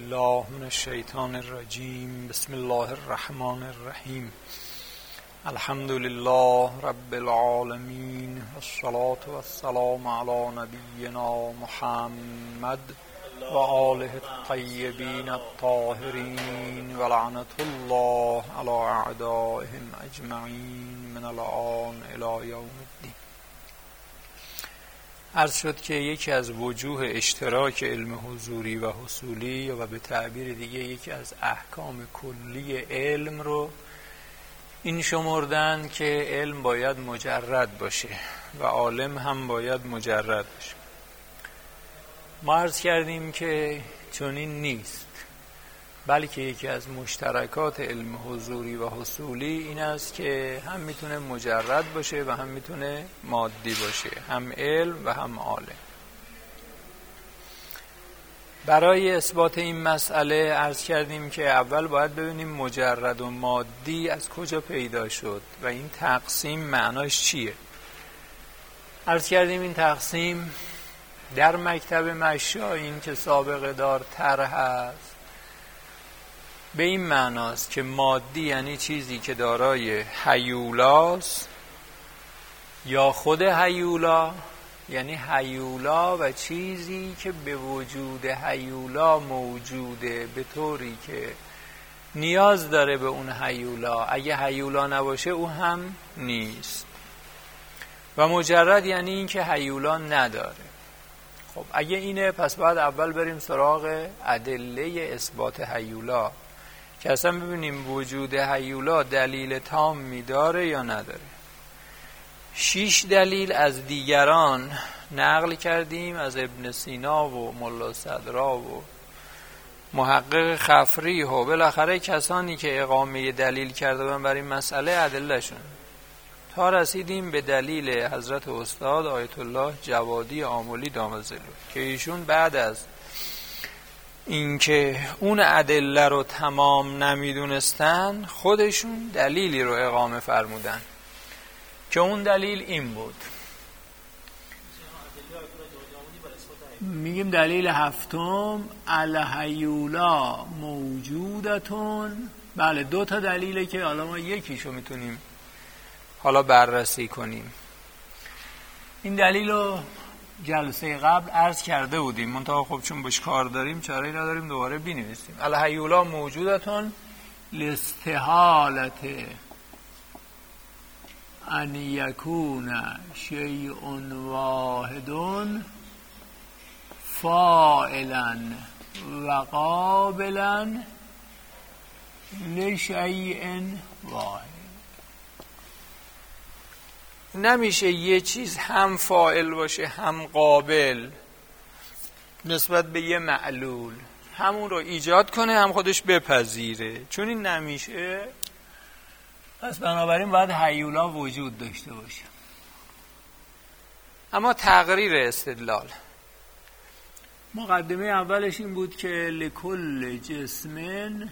بالله من الشیطان الرجیم. بسم الله الرحمن الرحیم. الحمد لله رب العالمین والصلاة والسلام علی نبینا محمد و آله الطیبین الطاهرین و لعنت الله علی اعدائهم اجمعین من الآن الی یوم الدین. عرض شد که یکی از وجوه اشتراک علم حضوری و حصولی و به تعبیر دیگه یکی از احکام کلی علم رو این شمردن که علم باید مجرد باشه و عالم هم باید مجرد باشه. ما عرض کردیم که چنین نیست، بلکه یکی از مشترکات علم حضوری و حصولی این است که هم میتونه مجرد باشه و هم میتونه مادی باشه، هم علم و هم عالم. برای اثبات این مسئله عرض کردیم که اول باید ببینیم مجرد و مادی از کجا پیدا شد و این تقسیم معناش چیه. عرض کردیم این تقسیم در مکتب مشا، این که سابقه دارتر هست، به این معناست که مادی یعنی چیزی که دارای هیولاست یا خود هیولا، یعنی هیولا و چیزی که به وجود هیولا موجوده به طوری که نیاز داره به اون هیولا، اگه هیولا نباشه او هم نیست. و مجرد یعنی این که هیولا نداره. خب اگه اینه پس باید اول بریم سراغ ادله اثبات هیولا که اصلا ببینیم وجود هیولا دلیل تامی داره یا نداره. 6 دلیل از دیگران نقل کردیم، از ابن سینا و ملا صدرا و محقق خفری و بالاخره کسانی که اقامه دلیل کرده بودن برای این مسئله ادلهشون، تا رسیدیم به دلیل حضرت استاد آیت الله جوادی آملی دامزلو که ایشون بعد از اینکه اون ادله رو تمام نمیدونستن خودشون دلیلی رو اقامه فرمودن که اون دلیل این بود. میگیم دلیل هفتم الهیولا موجودتون. بله 2 تا دلیله که حالا ما یکیشو میتونیم حالا بررسی کنیم. این دلیل رو جلسه قبل عرض کرده بودیم، منتها خب چون بهش کار داریم چاره‌ای نداریم دوباره بنویسیم. الهیولا موجودتون لاستحالت ان یکون شیء واحد فاعلا و قابلا لشیء واحد. نمیشه یه چیز هم فاعل باشه هم قابل نسبت به یه معلول، همون رو ایجاد کنه هم خودش بپذیره. چون این نمیشه پس بنابراین باید هیولا وجود داشته باشه. اما تقریر استدلال مقدمه اولش این بود که لکل جسم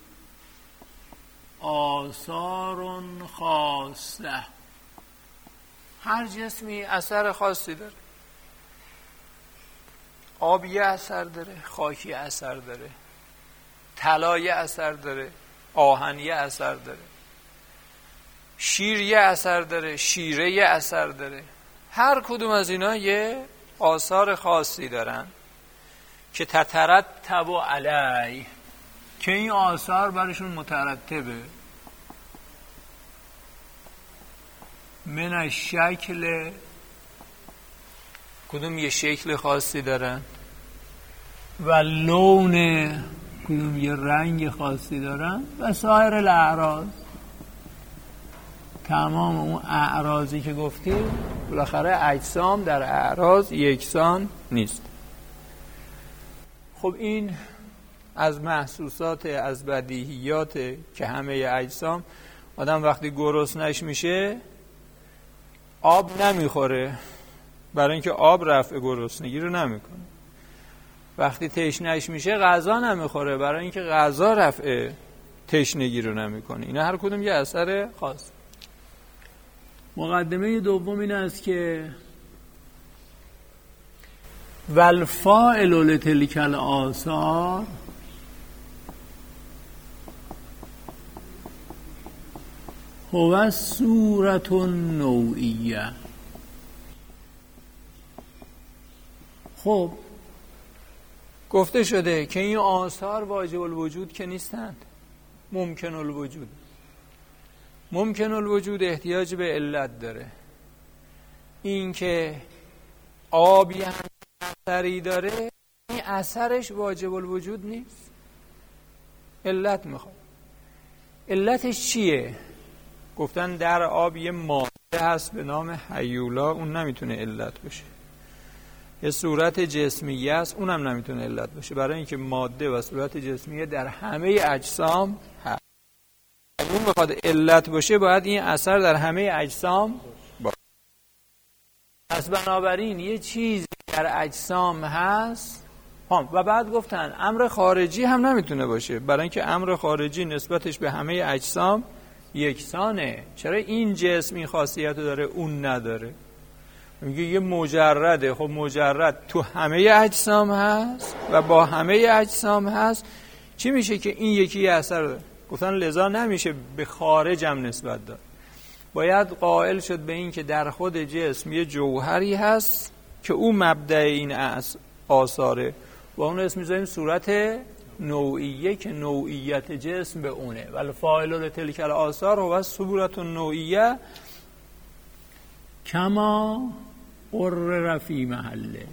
آثار خاصه، هر جسمی اثر خاصی داره. آب یه اثر داره، خاک یه اثر داره، طلا یه اثر داره، آهن یه اثر داره، شیر یه اثر داره، شیره یه اثر داره. هر کدوم از اینا یه آثار خاصی دارن که تترتب علی، که این آثار برشون مترتبه من الشکل، کدوم یه شکل خاصی دارن، و لون، کدوم یه رنگ خاصی دارن، و سایر الاعراض، تمام اون اعراضی که گفتیم. بالاخره اجسام در اعراض یکسان نیست. خب این از محسوسات، از بدیهیات که همه اجسام، آدم وقتی گرسنش میشه آب نمیخوره برای اینکه آب رفع گرسنگی رو نمیکنه. وقتی تشنهش میشه غذا نمیخوره برای اینکه غذا رفع تشنگی رو نمیکنه. اینا هر کدوم یه اثر خاص. مقدمه دوم این است که والفاعل لتلک الآثار هو صورت نوعیه. خب گفته شده که این آثار واجب الوجود که نیستند، ممکن الوجود. ممکن الوجود احتیاج به علت داره. این که آبی هم اثری داره، این اثرش واجب الوجود نیست، علت میخواد. علتش چیه؟ گفتن در آب یه ماده هست به نام هیولا، اون نمیتونه علت باشه. یه صورت جسمیه است، اونم نمیتونه علت باشه، برای اینکه ماده و صورت جسمیه در همه اجسام هست. اون بخواد علت باشه باید این اثر در همه اجسام باشه. پس بنابراین یه چیزی در اجسام هست. و بعد گفتن امر خارجی هم نمیتونه باشه، برای اینکه امر خارجی نسبتش به همه اجسام یکسانه. چرا این جسم این خاصیت رو داره اون نداره؟ میگه یه مجرده. خب مجرد تو همه اجسام هست و با همه اجسام هست، چی میشه که این یکی اثر داره؟ گفتن لذا نمیشه به خارج هم نسبت داد. باید قائل شد به این که در خود جسم یه جوهری هست که او مبدأ این آثاره و اون اسم میذاریم صورت نوعیه که نوعیت جسم به اونه. ولی فاعل لتلک الاثار هو صورت نوعیه کما قرر فی محله.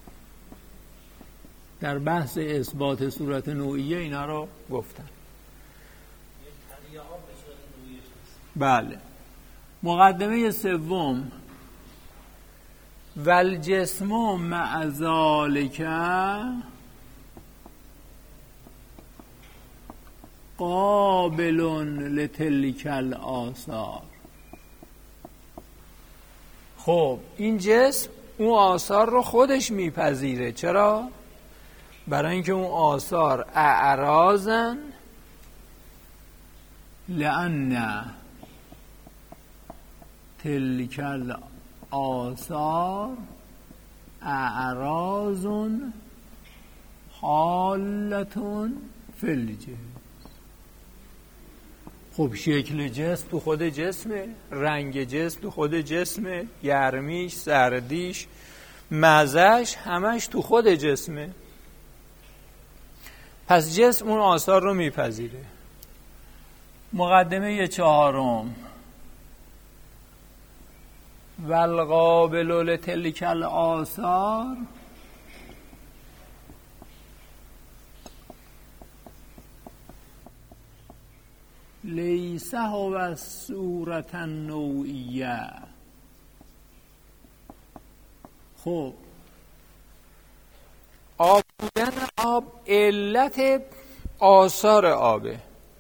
در بحث اثبات صورت نوعیه اینا رو گفتن. بله. مقدمه سوم والجسم مع ذلک قابل لتلک الاثار. خب این جسم اون آثار رو خودش میپذیره. چرا؟ برای اینکه اون آثار اعراضن، لأن تلک الاثار اعراض حالتون فی الجسم. خب شکل جسم تو خود جسمه، رنگ جسم تو خود جسمه، گرمیش، سردیش، مزهش همش تو خود جسمه. پس جسم اون آثار رو میپذیره. مقدمه چهارم والقابل لتلک الاثار لیس هو صورت نوعیه. خب آب بودن آب علت آثار آبه.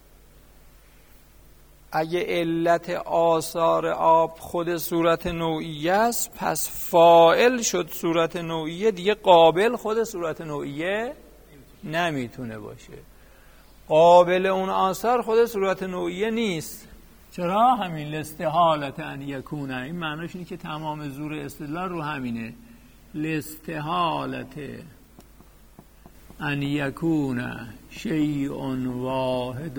اگه علت آثار آب خود صورت نوعیه است، پس فاعل شد صورت نوعیه، دیگه قابل خود صورت نوعیه نمیتونه باشه. قابل اون آثار خود صورت نوعیه نیست. چرا؟ همین لاستحالة ان یکونه. این معناش اینه که تمام زور استدلال رو همینه. لاستحالة ان یکونه شیء واحد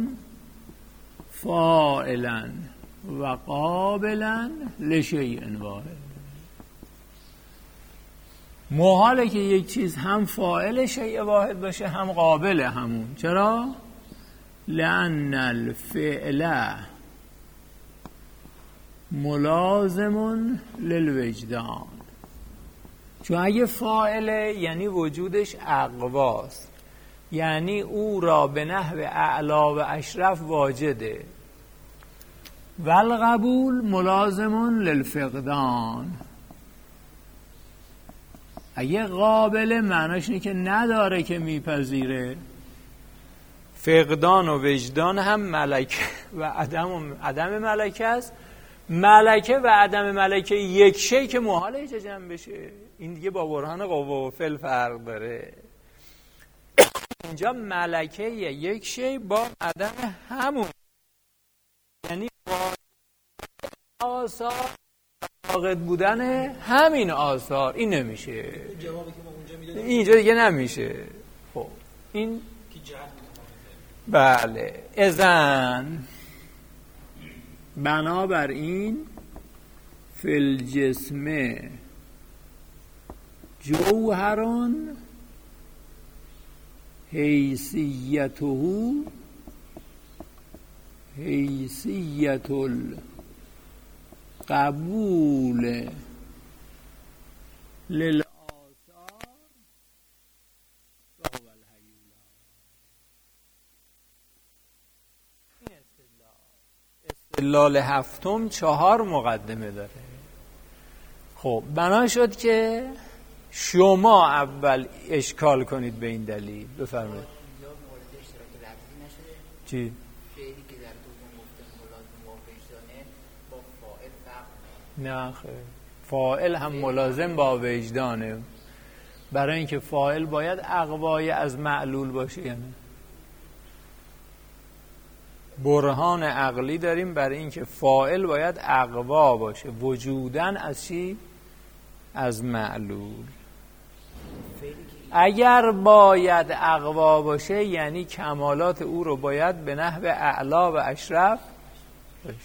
فاعلا و قابلا لشیء واحد. محاله که یک چیز هم فاعل شیء واحد باشه هم قابل همون. چرا؟ لأن الفعل ملازم للوجدان. چون اگه فاعله یعنی وجودش اقواست، یعنی او را به نحو اعلا و اشرف واجده. والقبول ملازم للفقدان. اگه قابل معناش اینه که نداره که میپذیره. فقدان و وجدان هم ملکه و عدم ملکه است. ملکه و عدم ملکه یک شی که محاله ایجا جمع بشه. این دیگه با برهان قوا و فعل فرق داره. اینجا ملکه یک شی با عدم همون، یعنی آثار واقع بودن همین آثار. این نمیشه. اینجا دیگه نمیشه. خب این بله. اذن بنابراین فی الجسم جوهران حیثیته حیثیت القبول للآثار فهو الهیولا. این استدلال هفتم 4 مقدمه داره. خب بنا شد که شما اول اشکال کنید به این دلیل. بفرمایید. چی؟ نه خیر، فاعل هم ملازم با وجدانه، برای اینکه فاعل باید اقوای از معلول باشه. یعنی برهان عقلی داریم برای اینکه فاعل باید اقوا باشه، وجودن از چی؟ از معلول. اگر باید اقوا باشه یعنی کمالات او رو باید به نحو اعلا و اشرف باشه.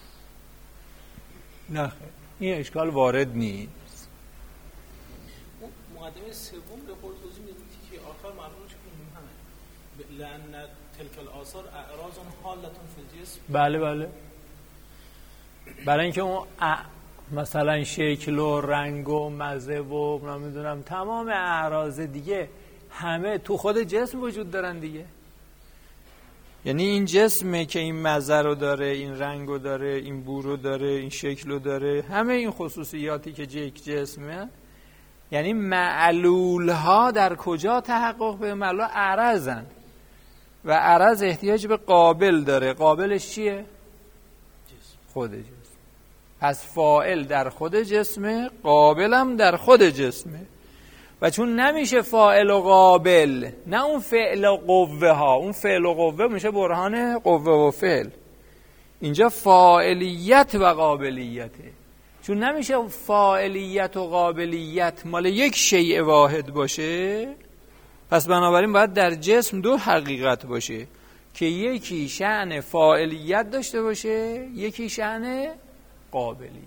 نه این اشکال وارد نیست. مقدمه سوم به خود توضیح میدید که آخر معلومش همه لأن تلك الآثار اعراض حالة فی الجسم. بله بله، برای اینکه اون مثلا شکل و رنگ و مزه و نمیدونم تمام اعراض دیگه همه تو خود جسم وجود دارن دیگه. یعنی این جسمه که این مزه رو داره، این رنگ رو داره، این بو رو داره، این شکل رو داره، همه این خصوصیاتی که یک جسمه. یعنی معلول ها در کجا تحقق به معلول؟ عرضن و عرض احتیاج به قابل داره. قابلش چیه؟ خود جسم. پس فاعل در خود جسمه، قابل هم در خود جسمه. و چون نمیشه فاعل و قابل، نه اون فعل و قوه ها، اون فعل و قوه میشه برهان قوه و فعل، اینجا فاعلیت و قابلیته. چون نمیشه فاعلیت و قابلیت مال یک شیء واحد باشه، پس بنابراین باید در جسم 2 حقیقت باشه که یکی شأن فاعلیت داشته باشه، یکی شأن قابلیت.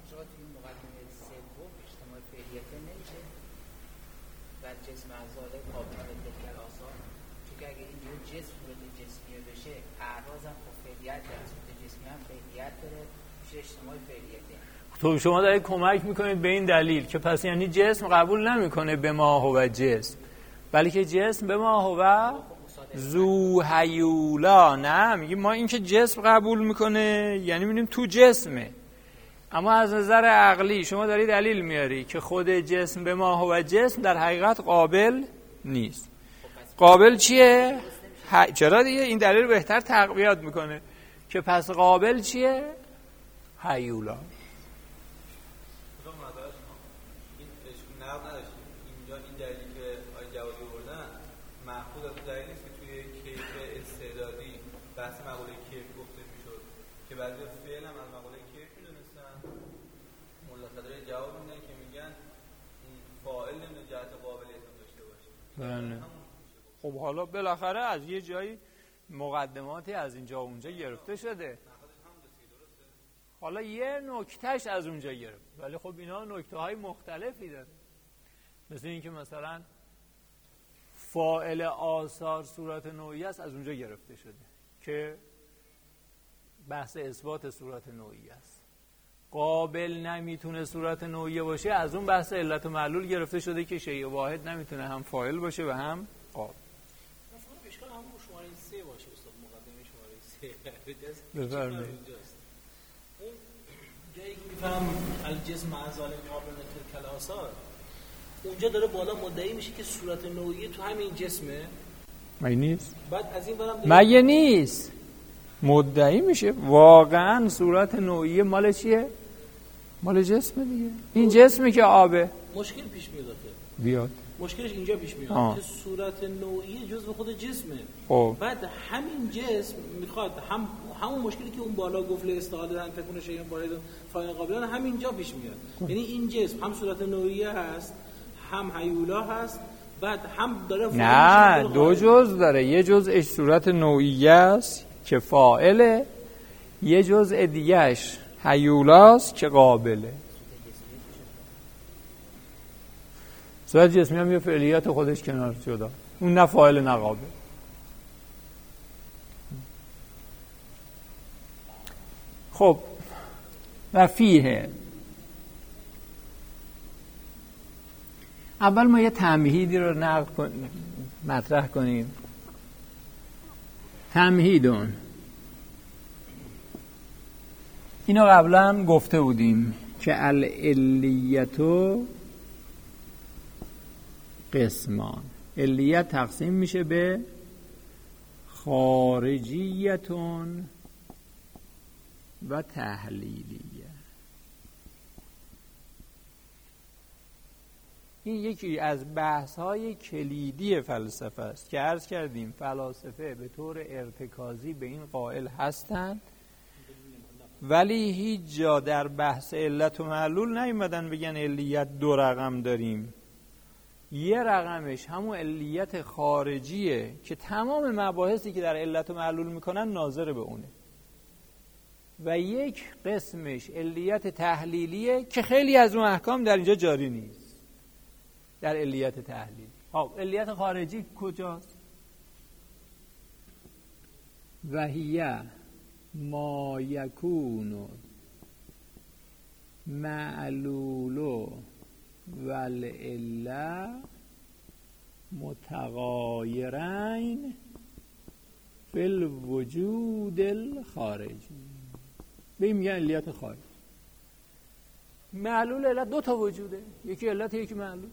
تو شما دارید کمک میکنید به این دلیل که پس یعنی جسم قبول نمیکنه به ما هو جسم، بلکه جسم به ما هو ذو هیولا. نه میگیم ما این که جسم قبول میکنه یعنی میبینیم تو جسمه، اما از نظر عقلی شما داری دلیل میاری که خود جسم به ما هو جسم در حقیقت قابل نیست. قابل چیه؟ چرا دیگه این دلیل بهتر تقویت میکنه که پس قابل چیه؟ هیولا. اینجا این دلیلی که آقای جوادی آوردن محفوظ از دلیلی است که توی کیف استعدادی بحث مقوله کیف گفته میشد که بعضی فعل هم از مقوله کیف میدونستن. ملا صدر جواب میدن که میگن فاعل نمیدونه جهت قابلیت داشته باشه. بله. خب حالا بالاخره از یه جایی مقدماتی از اینجا و اونجا گرفته شده، حالا یه نکتهش از اونجا گرفت، ولی خب اینا نکته های مختلفی داره. مثل این که مثلا فاعل آثار صورت نوعی است، از اونجا گرفته شده که بحث اثبات صورت نوعی است. قابل نمیتونه صورت نوعی باشه، از اون بحث علت و معلول گرفته شده که شیء واحد نمیتونه هم فاعل باشه و هم قابل. مثلا اشکال همون شماره 3 باشه استاد، مقدمه شماره 3 بفرمایید. اون جایی که میفهم الجسم اعضاء قابل تلک الآثار، اونجا داره بالا مدعی میشه که صورت نوعی تو همین جسمه. مگه نیست؟ بعد از این برم مگه نیست؟ مدعی میشه واقعا صورت نوعی مال چیه؟ مال جسمه دیگه. این جسمی که آبه. مشکل پیش میاد بیاد. مشکلش اینجا پیش میاد که صورت نوعی جزء خود جسمه. بعد همین جسم میخواد همون مشکلی که اون بالا گفت استعاده تکون شیء واحد فاعل قابل همینجا پیش میاد. یعنی این جسم هم صورت نوعی هست، هم هیولا هست، بعد هم داره نه 2 جزء داره. یه جزءش صورت نوعی است که فاعله، یه جزء دیگهش هیولاست که قابله. صورت جسمی هم یه فعلیت خودش کنار جدا، اون نه فاعل نه قابل. خب و فیه، اول ما یه تمهیدی رو مطرح کنیم. تمهیدون اینو قبلا گفته بودیم که العلیتو قسمان، علیت تقسیم میشه به خارجیتون و تحلیلیه. این یکی از بحث‌های کلیدی فلسفه است که عرض کردیم فلاسفه به طور ارتکازی به این قائل هستند، ولی هیچ جا در بحث علت و معلول نیومدن بگن علیت دو رقم داریم. یه رقمش همون علیت خارجیه که تمام مباحثی که در علت و معلول میکنن ناظر به اونه، و یک قسمش علیت تحلیلیه که خیلی از اون احکام در اینجا جاری نیست در علیت تحلیلی. خب علیت خارجی کجاست؟ وهیه ما یکون معلول والعله متغایرین فی الوجود الخارجی. به این میگن علیت خارجی. معلول علت دو تا وجوده، یکی علت یکی معلول.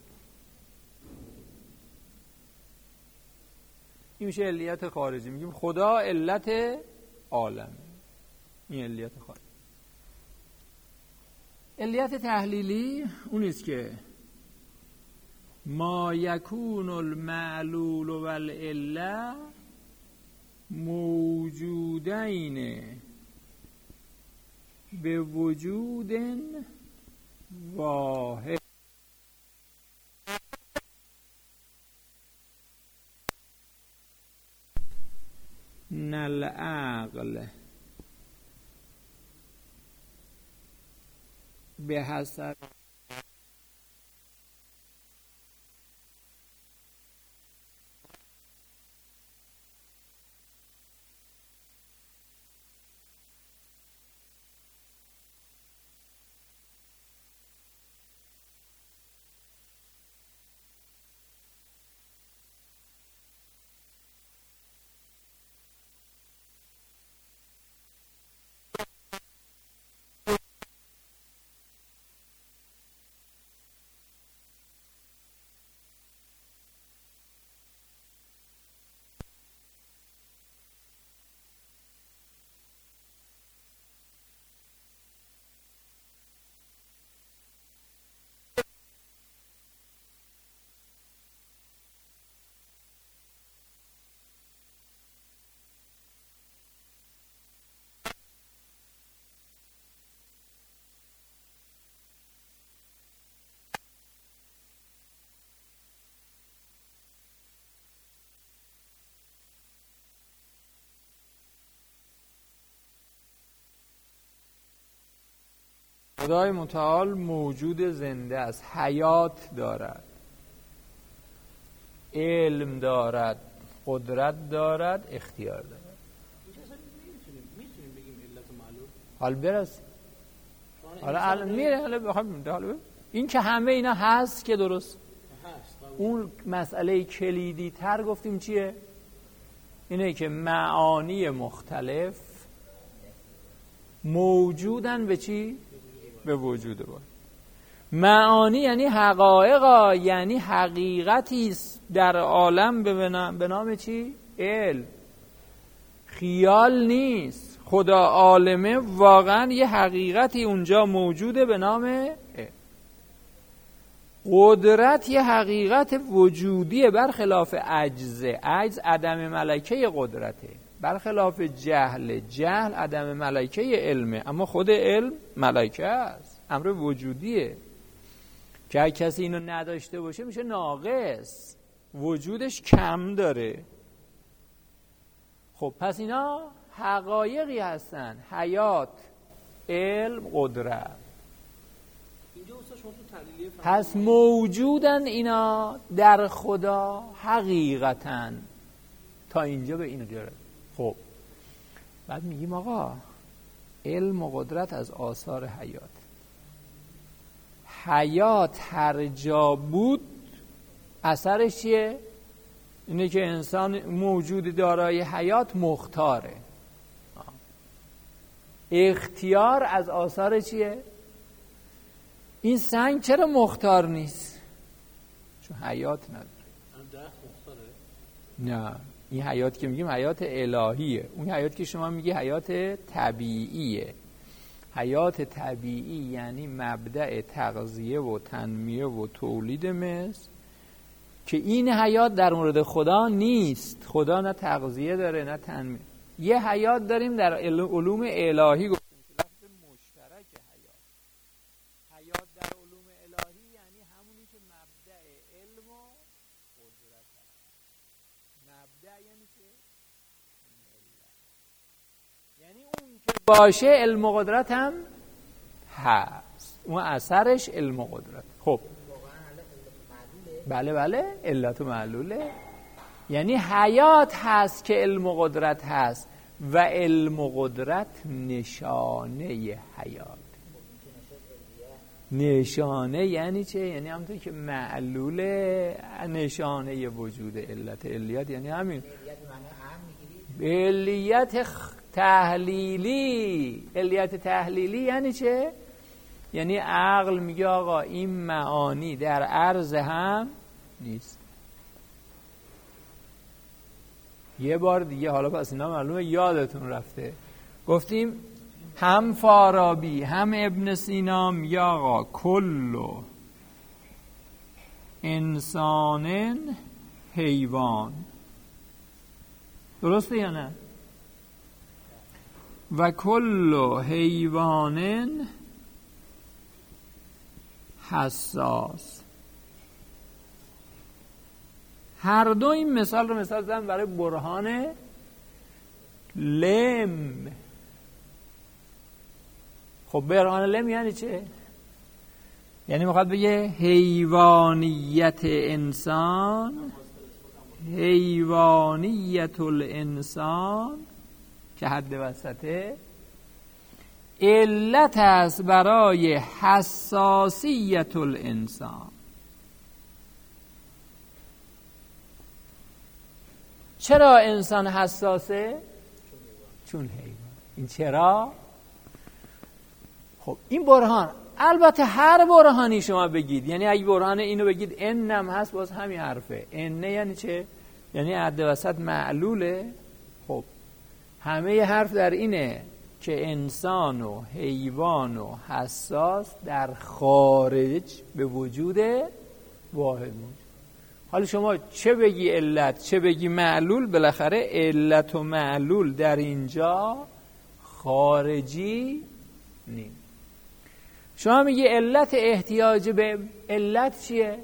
این میشه علیت خارجی. میگیم خدا علت عالم، این علیت خارجی. علیت تحلیلی اون است که ما یکون المعلول والعله موجودین به وجود واحد نل عقل به حسب خدای متعال موجود زنده است، حیات دارد، علم دارد، قدرت دارد، اختیار دارد. میتونیم بگیم علت و معلول؟ حال برسیم. حالا میره، حالا بخوام این که همه اینا هست که درست هست. اون مسئله کلیدی تر گفتیم چیه؟ اینه که معانی مختلف موجودن به چی؟ به وجود باید. معانی یعنی حقایق، یعنی حقیقتی است در عالم به نام چی؟ علم. خیال نیست. خدا عالمه، واقعا یه حقیقتی اونجا موجوده به نام علم. قدرت یه حقیقت وجودیه برخلاف عجز. عجز عدم ملکه قدرته، برخلاف جهل. جهل عدم ملکه علمه، اما خود علم ملکه است، امر وجودیه که کسی اینو نداشته باشه میشه ناقص، وجودش کم داره. خب پس اینا حقایقی هستن: حیات، علم، قدرت. اینجا استاد شما تو تحلیلیه پس موجودن اینا در خدا حقیقتاً. تا اینجا به این غیره. خب بعد میگیم آقا علم و قدرت از آثار حیات. حیات هر جا بود اثرش چیه؟ اینه که انسان موجود دارای حیات مختاره. اختیار از آثار چیه؟ این سنگ چرا مختار نیست؟ چون حیات نداره. درخت مختاره؟ نه، این حیات که میگیم حیات الهیه. اون حیات که شما میگی حیات طبیعیه. حیات طبیعی یعنی مبدأ تغذیه و تنمیه و تولید مثل، که این حیات در مورد خدا نیست. خدا نه تغذیه داره نه تنمیه. یه حیات داریم در علوم الهی گفتیم که لفظ مشترک حیات. حیات در علوم الهی یعنی همونی که مبدأ علم و قدرت هست. مبدأ یعنی که یعنی اون که باشه علم و قدرت هم هست. اون اثرش علم و قدرت. خب بله علت و معلوله. یعنی حیات هست که علم و قدرت هست و علم و قدرت نشانه حیات. نشانه یعنی چه؟ یعنی همونطور که معلوله نشانه وجود علت. علیت یعنی همین علیت تحلیلی. علیت تحلیلی یعنی چه؟ یعنی عقل میگه آقا این معانی در عرض هم نیست. یه بار دیگه حالا پس اینا معلومه یادتون رفته، گفتیم هم فارابی هم ابن سینا میگه آقا کل انسان حیوان. درسته یا نه؟ و کل حیوان حساس. هر دو این مثال رو مثال زدم برای برهان لم. خب برهان لم یعنی چه؟ یعنی میخواد بگه حیوانیت انسان، حیوانیت الانسان که حد وسطه، علت است برای حساسیت الانسان. چرا انسان حساسه؟ چون حیوان. این چرا؟ خب این برهان، البته هر برهانی شما بگید، یعنی اگه برهان اینو بگید انم هست باز همین حرفه. انه یعنی چه؟ یعنی حد وسط معلوله. خب همه حرف در اینه که انسان و حیوان و حساس در خارج به وجود واحد موجود. حالا شما چه بگی علت چه بگی معلول، بالاخره علت و معلول در اینجا خارجی نیم. شما میگی علت احتیاج به علت چیه؟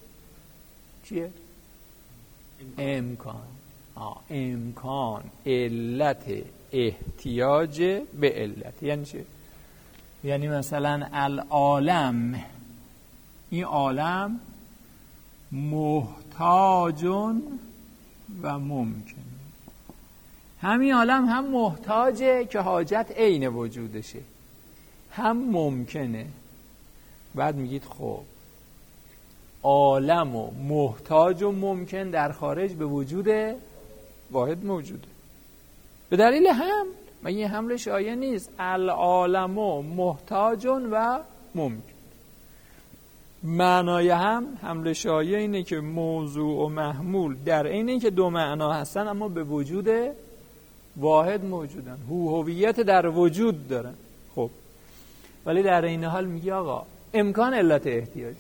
امکان. امکان علت احتیاج به علت. یعنی چه؟ یعنی مثلا العالم، این عالم محتاجون و ممکن. همین عالم هم محتاجه که حاجت عین وجودشه، هم ممکنه. بعد میگید خب عالم و محتاج و ممکن در خارج به وجود واحد موجوده. به دلیل هم مگه حمل شایع نیست؟ العالم و محتاجون و ممکن. معنای هم حمل شایع اینه که موضوع و محمول در عین اینکه دو معنا هستن اما به وجود واحد موجودن، هویت در وجود دارن. خب ولی در این حال میگه آقا امکان علت احتیاج.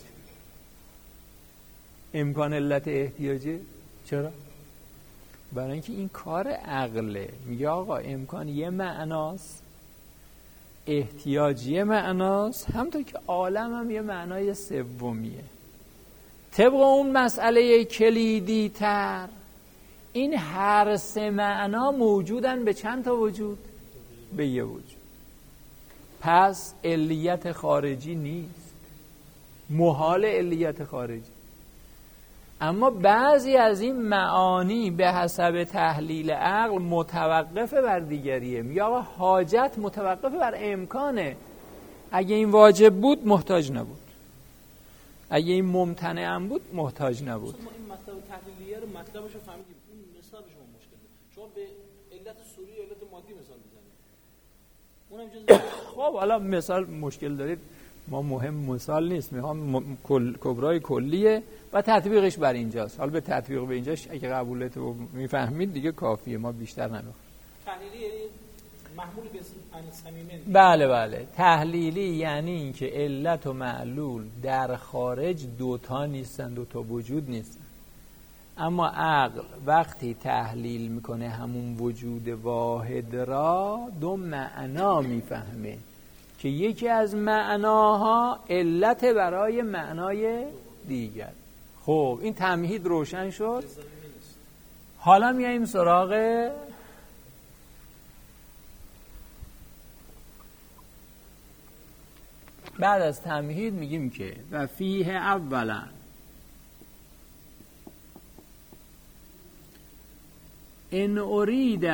امکان علت احتیاجه. چرا؟ برای اینکه این کار عقله. میگه آقا امکان یه معناست، احتیاج یه معناست، همونطور که عالم هم یه معنای سومیه. طبق اون مسئله کلیدی تر این هر سه معنا موجودن به چند تا وجود؟ به یه وجود. پس علیت خارجی نیست، محال علیت خارجی. اما بعضی از این معانی به حسب تحلیل عقل متوقف بر دیگریه. یا حاجت متوقف بر امکانه. اگه این واجب بود محتاج نبود، اگه این ممتنع هم بود محتاج نبود. ما این مطلب تحلیلیه رو مطلبش رو فهمیدیم. این مثال شما مشکل داره. شما به علت صوری و علت مادی مثال بزنید. اونم جز خب حالا مثال مشکل دارید، ما مهم مثال نیست، میخوام کبرای کلیه و تطبیقش بر اینجاست. حالا به تطبیق به اینجاش اگه قبولت رو میفهمید دیگه کافیه، ما بیشتر نمیخوایم. تحلیلی یعنی محمول به صمیمین. بله تحلیلی یعنی اینکه علت و معلول در خارج دوتا نیستن، دوتا وجود نیستن. اما عقل وقتی تحلیل میکنه همون وجود واحد را دو معنا میفهمه که یکی از معناها علت برای معنای دیگر. خب این تمهید روشن شد. حالا میاییم سراغ بعد از تمهید میگیم که و فیه اولا ان ارید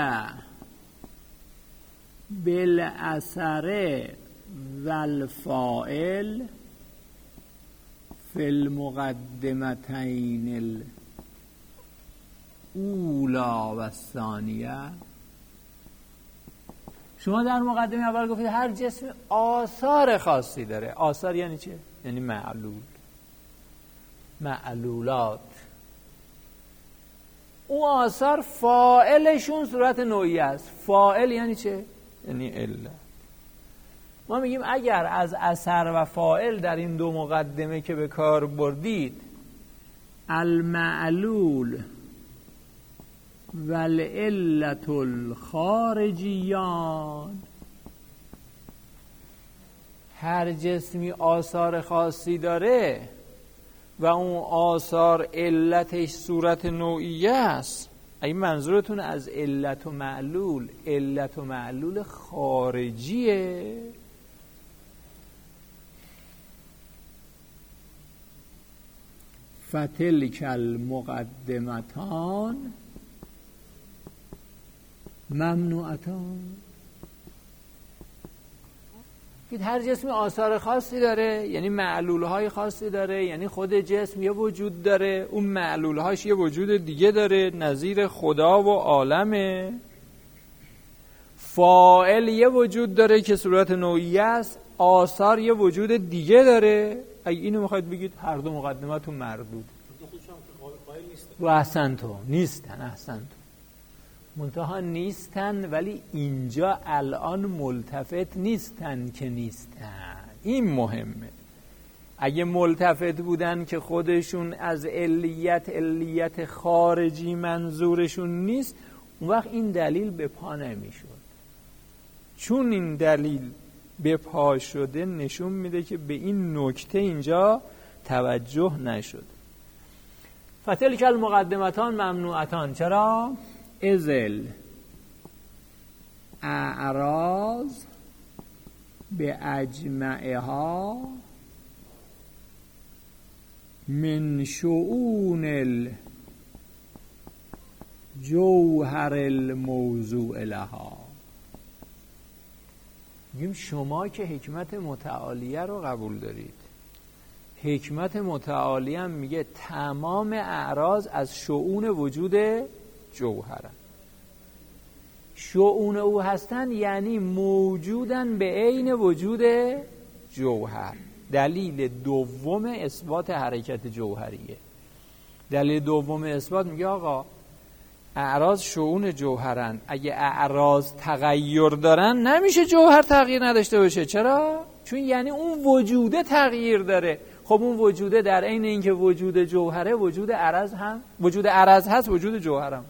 بالاثر والفاعل فی المقدمتین الاولی و الثانیه. شما در مقدمه اول گفتید هر جسم آثار خاصی داره. آثار یعنی چه؟ یعنی معلول، معلولات. اون آثار فاعلشون صورت نوعی است. فاعل یعنی چه؟ یعنی علت. ما میگیم اگر از اثر و فاعل در این دو مقدمه که به کار بردید المعلول والعلت الخارجیان، هر جسمی آثار خاصی داره و اون آثار علتش صورت نوعیه است. اگه منظورتون از علت و معلول، علت و معلول خارجیه، فتلک المقدمتان ممنوعتان. هر جسم آثار خاصی داره یعنی معلولهای خاصی داره، یعنی خود جسم یه وجود داره، اون معلولهاش یه وجود دیگه داره نظیر خدا و عالمه. فاعل یه وجود داره که صورت نوعیه است، آثار یه وجود دیگه داره. اگه اینو میخواید بگید هر دو مقدماتون مردود و احسنتو نیستن، احسنتو منتها نیستن، ولی اینجا الان ملتفت نیستن که نیستن. این مهمه. اگه ملتفت بودن که خودشون از علیت خارجی منظورشون نیست، اون وقت این دلیل به پا نمیشد. چون این دلیل به پا شده نشون میده که به این نکته اینجا توجه نشد. فتلک المقدمتان ممنوعتان. چرا؟ ازل اعراض به اجمعها من شؤون الجوهر الموضوع لها. میگیم شما که حکمت متعالیه رو قبول دارید، حکمت متعالیه هم میگه تمام اعراض از شؤون وجود جوهرن. شؤون او هستن یعنی موجودن به عین وجود جوهر. دلیل دوم اثبات حرکت جوهریه. دلیل دوم اثبات میگه آقا اعراض شؤون جوهرن، اگه اعراض تغییر دارن نمیشه جوهر تغییر نداشته باشه. چرا؟ چون یعنی اون وجوده تغییر داره. خب اون وجوده در عین اینکه وجود جوهره وجود عرض هم، وجود عرض هست وجود جوهرم.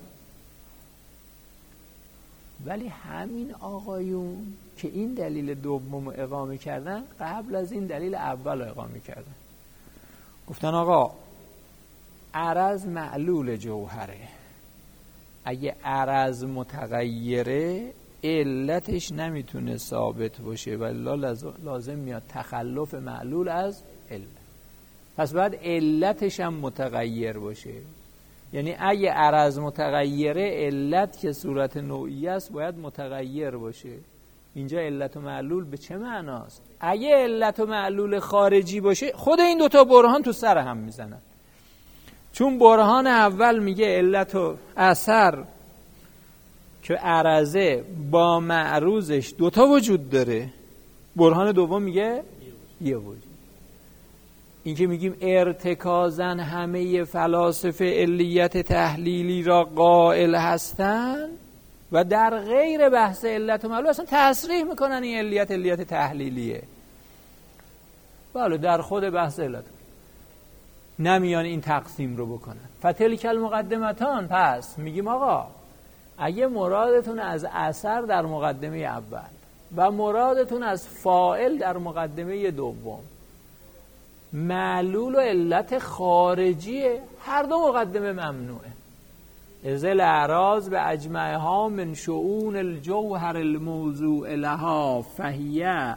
ولی همین آقایون که این دلیل دوم اقامه کردن قبل از این دلیل اول اقامه کردن. گفتن آقا عرض معلول جوهره، اگه عرض متغیره علتش نمیتونه ثابت باشه ولی لازم میاد تخلف معلول از علت. پس باید علتش هم متغیر باشه. یعنی اگه عرض متغیره علت که صورت نوعی است باید متغیر باشه. اینجا علت و معلول به چه معناست؟ اگه علت و معلول خارجی باشه خود این دوتا برهان تو سر هم میزنن. چون برهان اول میگه علت و اثر که عرضه با معروضش دوتا وجود داره، برهان دوم میگه یه وجود. این که میگیم ارتکازاً همه فلاسفه علیت تحلیلی را قائل هستن و در غیر بحث علت و معلول اصلا تصریح میکنن این علیت تحلیلیه. بله در خود بحث علت نمیان این تقسیم رو بکنن. فتلک المقدمتان. پس میگیم آقا اگه مرادتون از اثر در مقدمه اول و مرادتون از فاعل در مقدمه دوم معلول و علت خارجیه، هر دو مقدمه ممنوعه. ازل اعراض به اجمعها من شؤون الجوهر الموضوع لها فهیه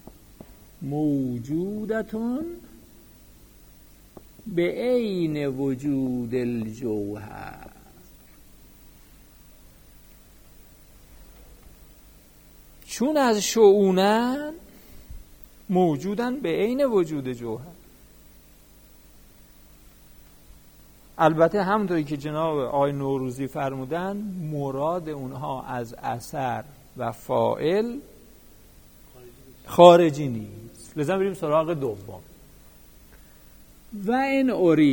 موجودتون به عین وجود الجوهر. چون از شؤونن موجودن به عین وجود جوهر. البته همونطوری که جناب آقای نوروزی فرمودن مراد اونها از اثر و فاعل خارجی نیست. لذا بریم سراغ دوم. و این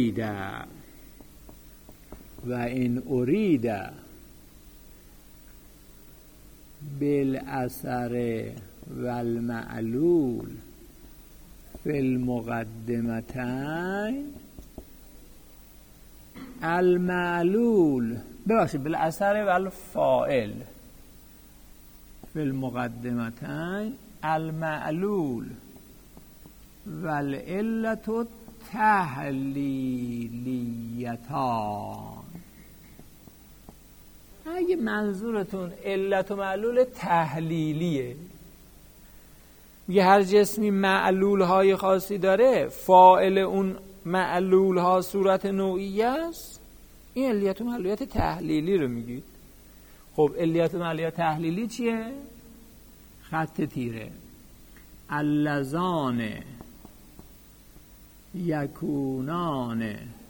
ارید بالاثر والمعلول فی المقدمتین المعلول بالاثر والفاعل فی المقدمتین المعلول والعلت تحلیلیتان. اگه منظورتون علت و معلول تحلیلیه، میگه هر جسمی معلول های خاصی داره، فاعل اون معلول ها صورت نوعی است، این علیت و معلولیت تحلیلی رو میگید. خب علیت و معلولیت تحلیلی چیه؟ خط تیره. اللذان یکونان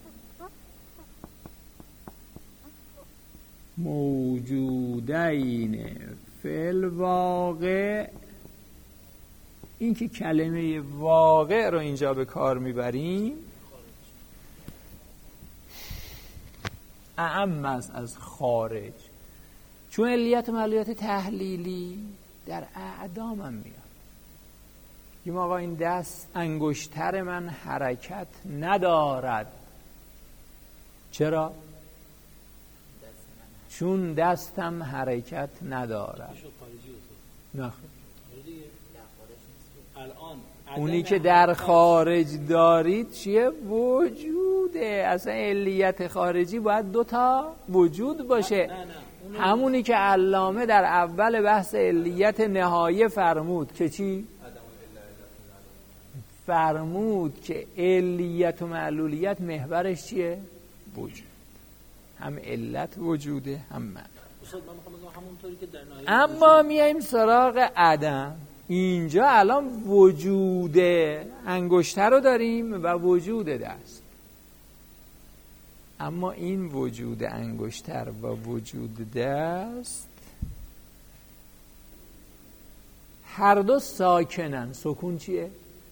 موجودین فی الواقع. این که کلمه واقع رو اینجا به کار میبریم اعم است از خارج، چون علیت و معلولیت تحلیلی در اعدام هم میاد. یه آقا این دست انگشتر من حرکت ندارد. چرا؟ چون دستم حرکت ندارد. نه اونی که در خارج دارید چیه؟ وجوده. اصلا علیت خارجی باید دوتا وجود باشه. همونی که علامه در اول بحث علیت نهایه فرمود که چی؟ فرمود که علیت و معلولیت محورش چیه؟ وجود. هم علت وجوده هم معلول. اما میایم سراغ عدم. اینجا الان وجود انگشتر رو داریم و وجود دست، اما این وجود انگشتر و وجود دست هر دو ساکنن. سکون چیه؟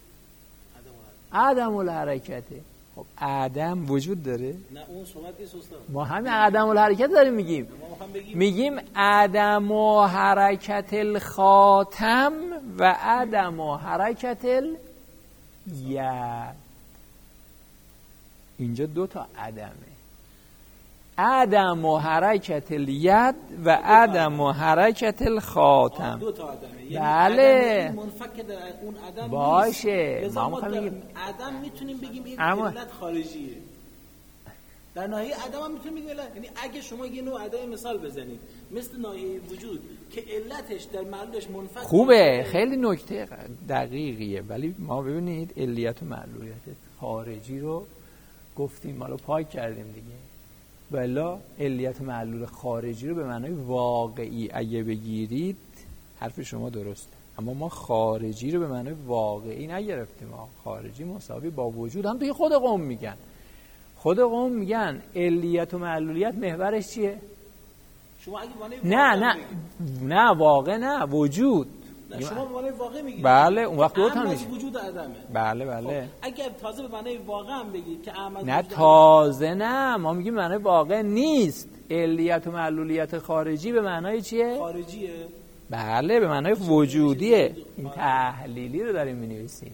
عدم الحرکته. خب عدم وجود داره؟ نه اون صحبت نیست استاد. ما همین عدم الحرکت داریم میگیم. میگیم عدم حرکت الخاتم و عدم حرکت الید. اینجا دو تا عدمه. عدم حرکت الید و عدم حرکت الخاتم. دو تا عدمه. بله منفک در اون عدم باشه. ما میگیم عدم میتونیم بگیم این علت خارجیه. در ناحیه عدم هم میتونیم بگیم علت. یعنی اگه شما یه نوع عدم مثال بزنید مثل ناحیه وجود که علتش در معلولش منفک خوبه، خیلی نکته دقیقیه، ولی ما ببینید علیت و معلولیت خارجی رو گفتیم، ما رو پاک کردیم دیگه. والا علیت معلول خارجی رو به معنای واقعی اگه بگیرید حرف شما درسته، اما ما خارجی رو به معنای واقعی نگرفتیم. ما خارجی مساوی با وجود، هم توی خود قوم میگن. خود قوم میگن علیت و معلولیت محورش چیه؟ شما اگه نه واقع نه، وجود. شما به معنای واقع میگید. بله اون وقت دو تا میشه. وجود عدمه. بله. خب اگر تازه به معنای واقع هم بگید که احمد نه تازه نه، ما میگیم معنای واقع نیست. علیت و معلولیت خارجی به معنای چیه؟ خارجیه. بله به معنای وجودیه. این تحلیلی رو داریم می‌نویسیم.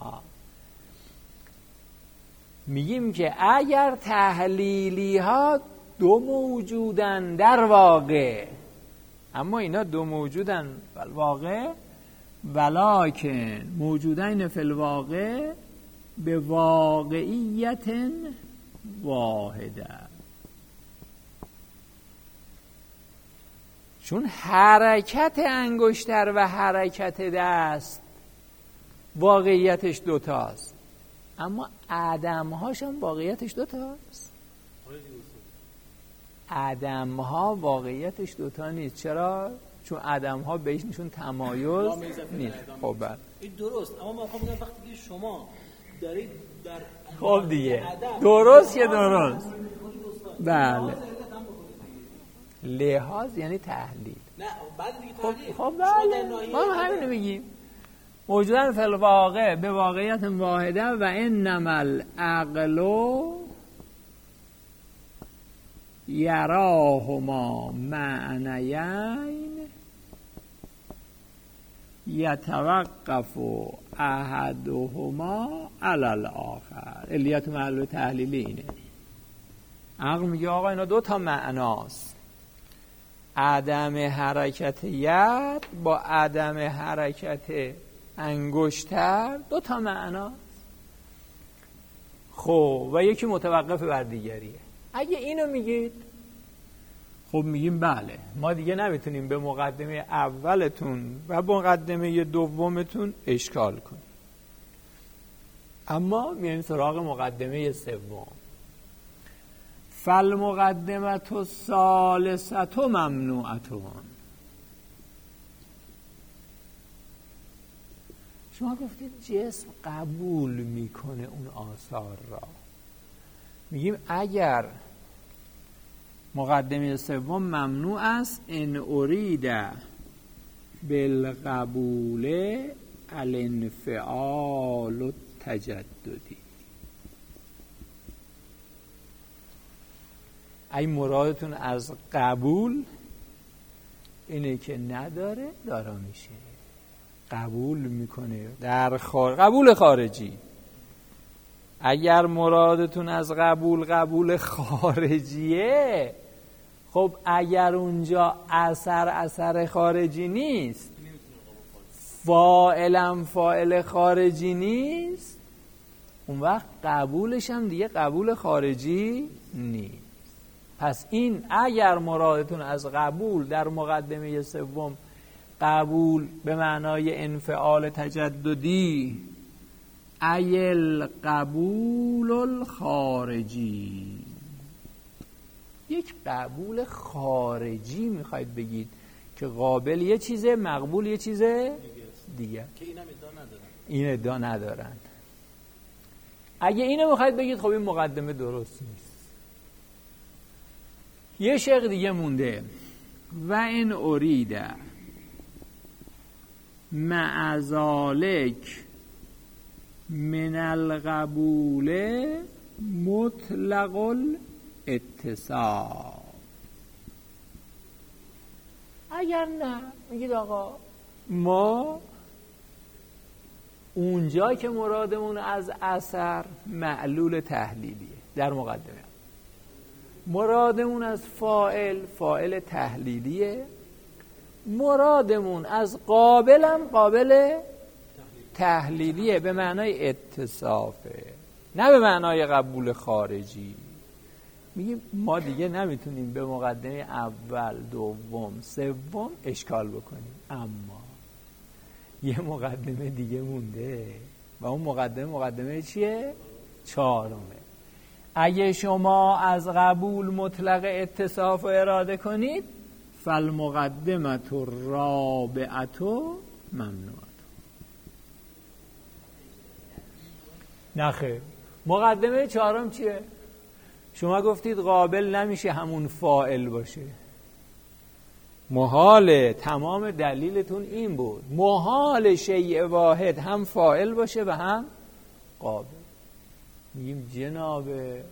میگیم که اگر تحلیلی ها دو موجودن در واقع، اما اینا دو موجودن در واقع، ولکن موجودین فی الواقع به واقعیت واحده. چون حرکت انگشتر و حرکت دست واقعیتش دوتاست، اما عدم‌هاش هم واقعیتش دوتاست. عدم‌ها واقعیتش دوتا نیست. چرا؟ چون عدم‌ها بهشون تمایز نیست. خب این درست، اما من می‌خوام بگم وقتی که شما دارید در خب دیگه درست که درست. بله لحاظ یعنی تحلیل. نه بعد دیگه تحلیل. خب بله ما همینو میگیم. موجودن فی الواقع به واقعیت واحده و انما العقل یراهما معنیین یتوقف احدهما علی الاخر. علیت معلول تحلیلی اینه. عقل میگه آقا اینا دو تا معناست، عدم حرکت ید با عدم حرکت انگشتر دو تا معناست. خب و یکی متوقف بر دیگریه. اگه اینو میگید خب میگیم بله ما دیگه نمیتونیم به مقدمه اولتون و مقدمه دومتون اشکال کنیم، اما میایم سراغ مقدمه سوم. فالمقدمه الثالثه ممنوعتون. شما گفتید جسم قبول میکنه اون آثار را. میگیم اگر مقدمه سوم ممنوع است، ان ارید بالقبول الانفعال التجددی. ای مرادتون از قبول اینه که نداره دارا میشه، قبول میکنه در قبول خارجی. اگر مرادتون از قبول خارجیه، خب اگر اونجا اثر خارجی نیست، فاعل خارجی نیست، اون وقت قبولش هم دیگه قبول خارجی نیست. پس این اگر مرادتون از قبول در مقدمه سوم قبول به معنای انفعال تجددی، ایل قبول الخارجی، یک قبول خارجی میخواید بگید که قابل یه چیزه، مقبول یه چیزه دیگه، که این ادعا ندارن. اگه اینو میخواید بگید خب این مقدمه درست نیست. یه شق دیگه مونده. و ان ارید مع ذلک من القبول مطلق الاتصال. اگر نه میگید آقا ما اونجا که مرادمون از اثر معلول تحلیلیه در مقدمه، مرادمون از فاعل تحلیلیه، مرادمون از قابل هم قابل تحلیلیه به معنای اتصافه، نه به معنای قبول خارجی. میگیم ما دیگه نمیتونیم به مقدمه اول، دوم، سوم اشکال بکنیم، اما یه مقدمه دیگه مونده و اون مقدمه چیه؟ 4. اگه شما از قبول مطلق اتصاف و اراده کنید فالمقدمة الرابعة ممنوعة. نخیر، مقدمه 4 چیه؟ شما گفتید قابل نمیشه همون فاعل باشه. محاله، تمام دلیلتون این بود، محال شیء واحد هم فاعل باشه و هم قابل. میگیم جناب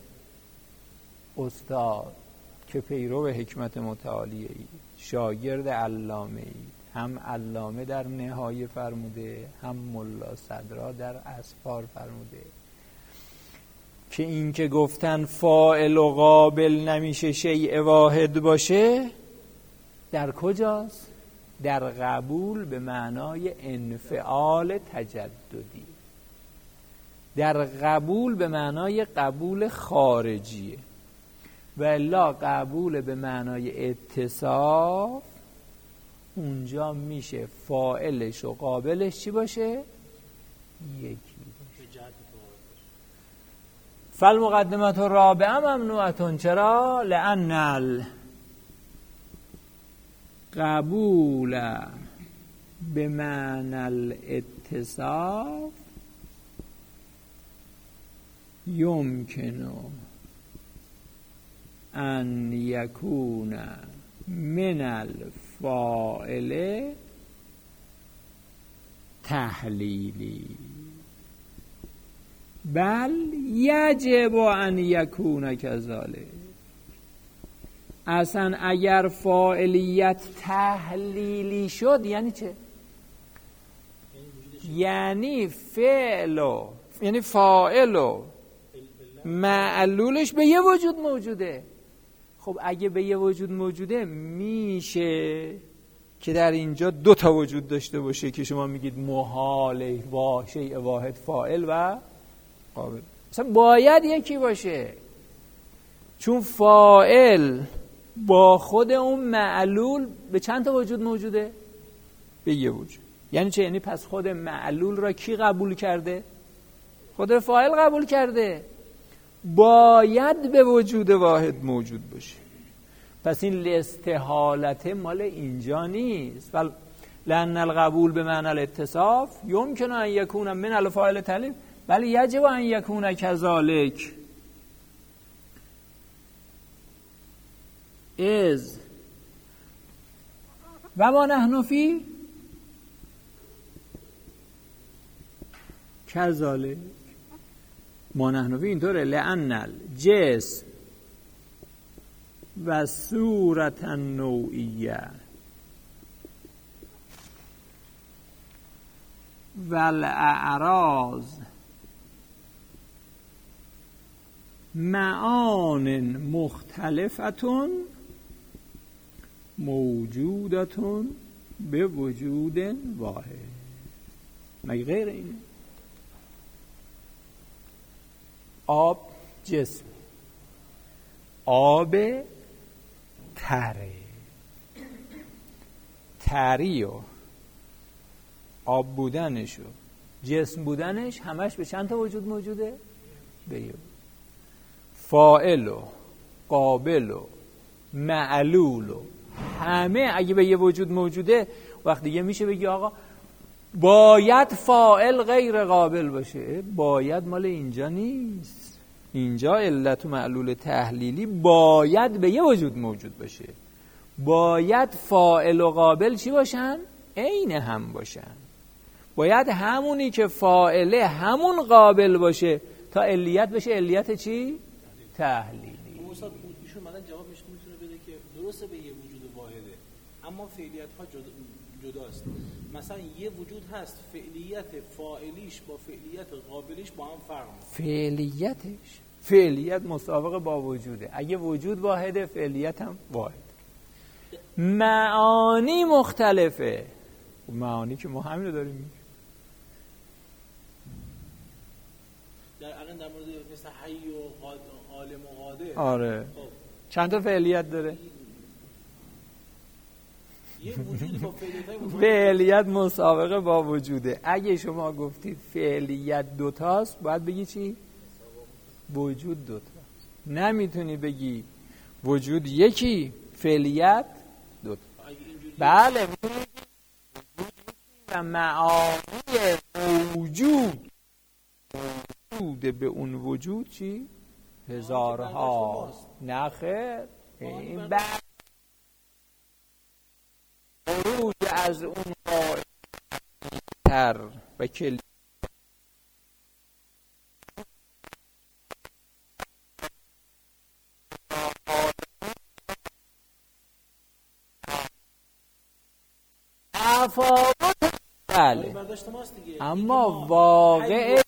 استاد که پیرو حکمت متعالیه اید، شاگرد علامه اید، هم علامه در نهایه فرموده، هم ملا صدرا در اسفار فرموده که این که گفتن فاعل و قابل نمیشه شیء واحد باشه در کجاست؟ در قبول به معنای انفعال تجددی، در قبول به معنای قبول خارجیه، و الا قبول به معنای اتصاف اونجا میشه فاعلش و قابلش چی باشه؟ یکی باشه. فالمقدمة الرابعة ممنوعة. چرا؟ لأن القبول به معنی الاتصاف یمکن ان یکون من الفاعل تحلیلی بل یجب ان یکون کذالک. اصلا اگر فاعلیت تحلیلی شد یعنی چه؟ یعنی فاعل و معلولش به یه وجود موجوده. خب اگه به یه وجود موجوده میشه که در اینجا 2 تا وجود داشته باشه که شما میگید محاله با شیء واحد فاعل و قابل. مثلا باید یکی باشه، چون فاعل با خود اون معلول به چند تا وجود موجوده؟ به یه وجود. یعنی چه؟ یعنی پس خود معلول را کی قبول کرده؟ خود فاعل قبول کرده، باید به وجود واحد موجود باشه. پس این لاستحالت مال اینجا نیست. لأن القبول به معنی الاتصاف یمکن ان یکون من الفاعل تحلیل بل یجب ان یکون کذالک از و ما نحن فی کذالک. ما نحن فی اینطوره، لأن الجسم و صورت النوعیه و الاعراض معان مختلفتون موجودتون به وجود واحد. مگه غیر اینه؟ آب جسم، آب تری و آب بودنش و جسم بودنش همش به چند تا وجود موجوده؟ به یه. فاعل و قابل و معلول و همه اگه به یه وجود موجوده وقت دیگه میشه بگی آقا باید فاعل غیر قابل باشه. باید مال اینجا نیست. اینجا علت و معلول تحلیلی باید به یه وجود موجود باشه. باید فاعل و قابل چی باشن؟ عین هم باشن. باید همونی که فاعله همون قابل باشه تا علیت بشه علیت چی؟ تحلیلی. استاد ایشون مثلا جوابش میتونه بده که درسته به یه وجود واحده اما فعلیت ها جداست. مثلا یه وجود هست فعلیت فاعلیش با فعلیت قابلیش با هم فرق میکنه. فعلیت مساوق با وجوده. اگه وجود واحده فعلیت هم واحد. معانی مختلفه. معانی که ما همین رو داریم میگیم. در مورد مثل حی و عالم و قادر استفاده. آره. چند تا فعلیت داره؟ یه وجودی با فعلیت مسابقه با وجوده. اگه شما گفتید فعلیت دوتاست باید بگی چی؟ وجود دوتا. نمیتونی بگی وجود یکی فعلیت دوتا. بله میتونی بگی وجود یکی و معانی وجود به اون وجود چی؟ هزارها. نه خیر، این بعد خروج از اون قاعدتر و کلی تفاوت. بله اما واقع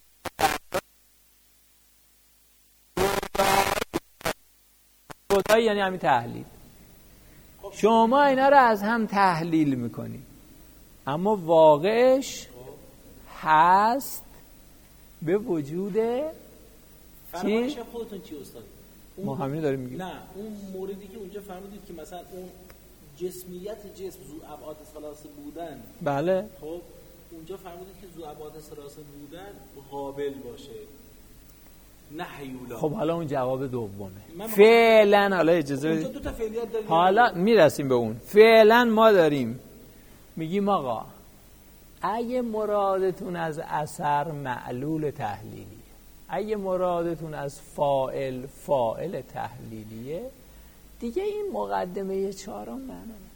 خدایی یعنی همین تحلیل. شما اینا رو از هم تحلیل میکنید اما واقعش هست به وجود فرمایش خودتون چی استاد؟ ما همین داریم میگیم. نه اون موردی که اونجا فرمودید که مثلا اون جسمیت جسم ذو ابعاد ثلاثه بودن. بله. خب اونجا فرمودید که ذو ابعاد ثلاثه بودن قابل باشه نه هیولا. خب حالا اون جواب دومه. فعلا حالا اجازه بدید. دو تا فعلیت داریم. حالا میرسیم به اون. فعلا ما داریم میگیم آقا اگه مرادتون از اثر معلول تحلیلیه، اگه مرادتون از فاعل تحلیلیه، دیگه این مقدمه چهارم معنا نداره.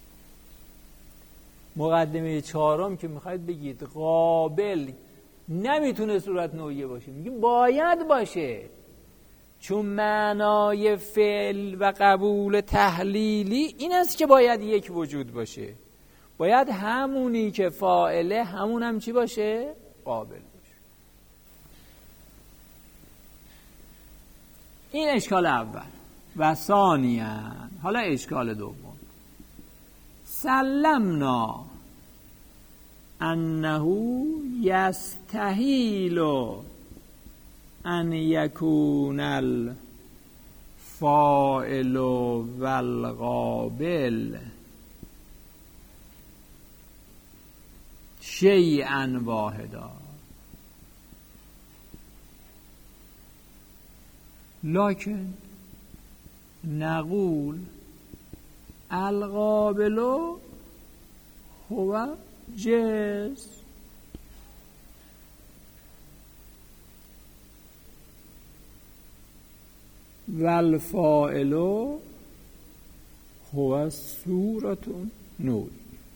مقدمه چهارم که میخواید بگید قابل نمیتونه صورت نوعیه باشه، میگیم باید باشه، چون معنای فعل و قبول تحلیلی این است که باید یک وجود باشه، باید همونی که فاعله همون هم چی باشه؟ قابل باشه. این اشکال اول. و ثانیاً حالا اشکال دوم، سلمنا انه یستحیل ان یکون الفاعل والقابل شیئا واحدا لکن نقول القابل هو جسم والفاعل هو صورت نوعی.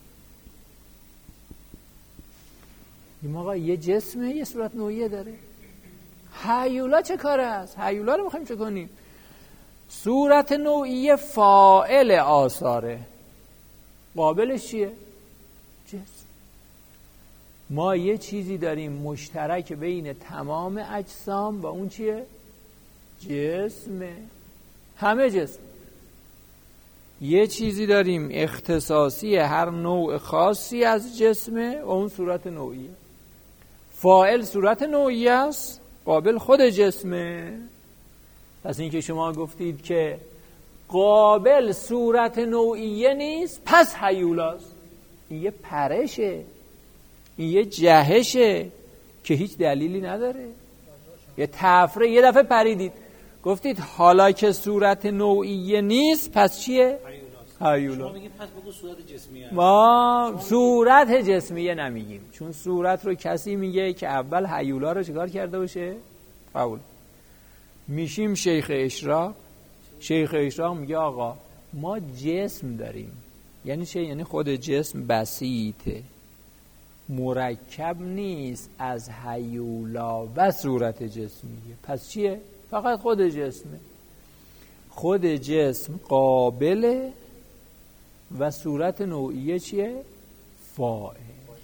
یه جسمه یه صورت نوعیه داره. هیولا چه کاره است؟ هیولا رو میخوایم چه کنیم؟ صورت نوعیه فاعل آثاره، قابلش چیه؟ جسم. ما یه چیزی داریم مشترک بین تمام اجسام و اون چیه؟ جسمه. همه جسم. یه چیزی داریم اختصاصی هر نوع خاصی از جسمه و اون صورت نوعیه. فاعل صورت نوعیه است، قابل خود جسمه. پس این که شما گفتید که قابل صورت نوعیه نیست پس هیولاست، این یه پرشه، این یه جهشه که هیچ دلیلی نداره، یه تفره. یه دفعه پریدید گفتید حالا که صورت نوعیه نیست پس چیه؟ هیولا. شما میگید پس بگو صورت جسمیه. ما صورت جسمیه نمیگیم، چون صورت رو کسی میگه که اول هیولا رو چیکار کرده باشه؟ قبول. میشیم شیخ اشراق. شیخ اشراق میگه آقا ما جسم داریم. یعنی چه؟ یعنی خود جسم بسیطه، مرکب نیست از هیولا و صورت جسمیه. پس چیه؟ فقط خود جسمه. خود جسم قابله و صورت نوعیه چیه؟ فاعل.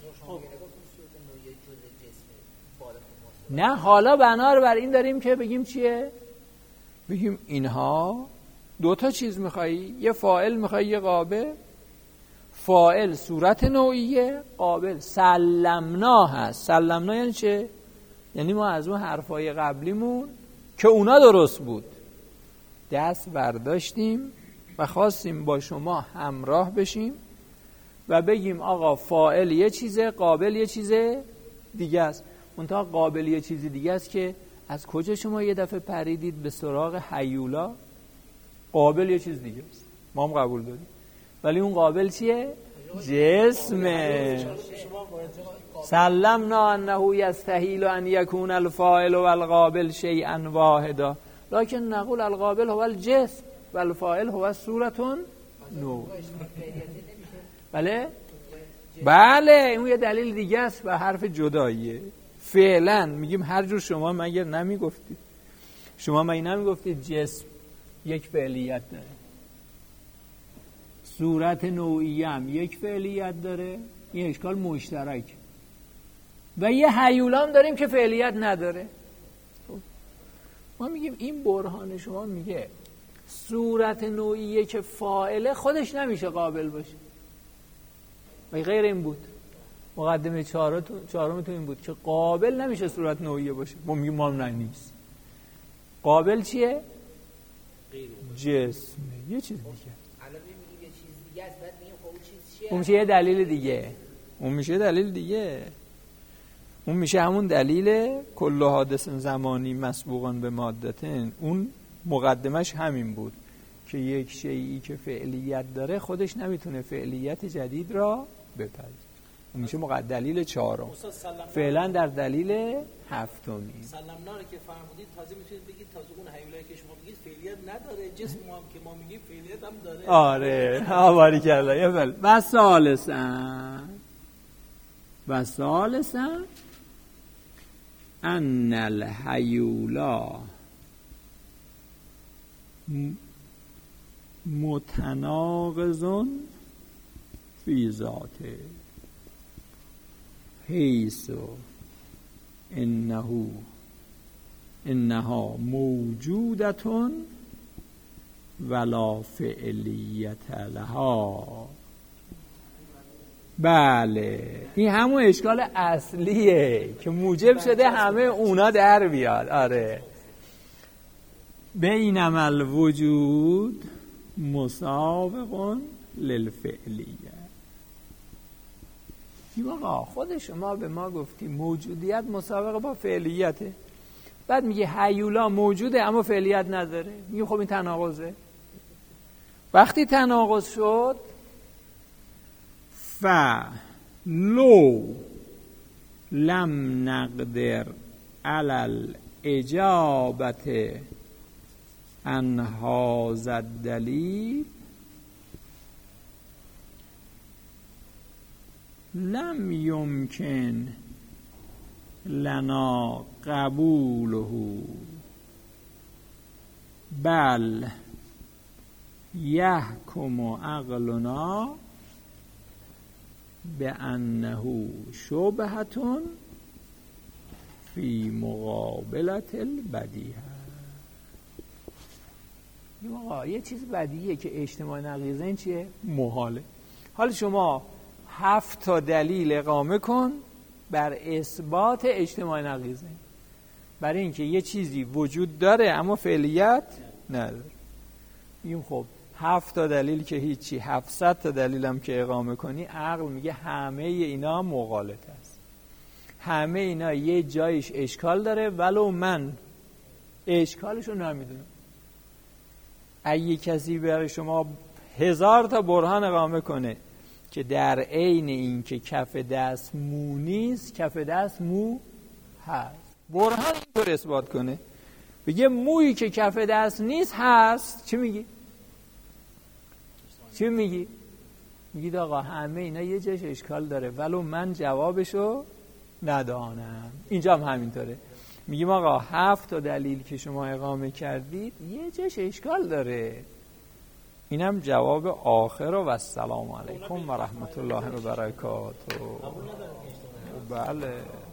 نه حالا بنا بر این داریم که بگیم چیه؟ بگیم اینها دوتا چیز میخوایی، یه فاعل میخوایی یه قابل. فاعل صورت نوعیه، قابل سلمنا هست. سلمنا یعنی چه؟ یعنی ما از اون حرفای قبلیمون که اونا درست بود دست برداشتیم و خواستیم با شما همراه بشیم و بگیم آقا فاعل یه چیزه، قابل یه چیزه دیگه است. منتها قابل یه چیزی دیگه است که از کجا شما یه دفعه پریدید به سراغ هیولا؟ قابل یه چیز دیگه است، ما هم قبول داریم، ولی اون قابل چیه؟ جسمه. سلمنا انه یستحیل ان یکون الفاعل والقابل شیئا واحدا لکن نقول القابل هو الجسم والفاعل هو صورت نوع. بله اون یه دلیل دیگه است و حرف جداییه. فعلا میگیم هر جور شما مگر نمیگفتید، شما مگر نمیگفتید جسم یک فعلیت داره، صورت نوعی هم یک فعلیت داره، این اشکال مشترک، و یه هیولام داریم که فعلیت نداره. ما میگیم این برهان شما میگه صورت نوعیه که فاعله خودش نمیشه قابل باشه و غیر این بود. مقدمه چهارم تو این بود که قابل نمیشه صورت نوعیه باشه. ما میگیم ما نه نیست. قابل چیه؟ جسم. یه چیز دیگه. الان میگیم یه چیز دیگه است، بعد میگیم خب اون چیز چیه؟ اون میشه یه دلیل دیگه. اون میشه همون دلیل کل حادث زمانی مسبوقان به مادتن. اون مقدمش همین بود که یک شیئی که فعلیت داره خودش نمیتونه فعلیت جدید را بپذیره. اون میشه دلیل چهارم. فعلا در دلیل هفتمی سلمنا رو که فرمودید تازه میتونید بگید تازه اون هیولایی که شما بگید فعلیت نداره، جسم ما هم که ما میگیم فعلیت هم داره. آره آواری کلا. و ثالثا ان الهیولا متناقض فی ذاته حیث انها موجودتون ولا فعلیت لها. بله این همون اشکال اصلیه که موجب شده همه اونا در بیاد. آره بینما الوجود مسابق للفعلیه. آقا خود شما به ما گفتی موجودیت مسابقه با فعلیته، بعد میگه هیولا موجوده اما فعلیت نداره، میگه خب این تناقضه. وقتی تناقض شد فلو لم نقدر علی الاجابت عن هذا الدلیل لم يمكن لنا قبوله بل يحكم عقلنا بأنه شبهة في مقابلة البدیهه. یه چیز بدیهیه که اجتماع نقیضه این چیه؟ محاله. حالا شما 7 دلیل اقامه کن بر اثبات اجتماع نقیضه، برای اینکه یه چیزی وجود داره اما فعلیت نداره. میگیم خب 7 دلیل که هیچی، 700 دلیل هم که اقامه کنی عقل میگه همه اینا مغالطه است، همه اینا یه جایش اشکال داره ولو من اشکالشو نمیدونم. اگه کسی برای شما 1000 تا برهان اقامه کنه که در عین این که کف دست مو نیست کف دست مو هست، برهان اینطور اثبات کنه بگه مویی که کف دست نیست هست، چی میگی؟ میگید آقا همه اینا یه جاش اشکال داره ولو من جوابشو ندانم. اینجا هم همینطوره. میگیم آقا 7 دلیل که شما اقامه کردید یه جاش اشکال داره. اینم جواب آخر و السلام علیکم و رحمت الله و برکاته. بله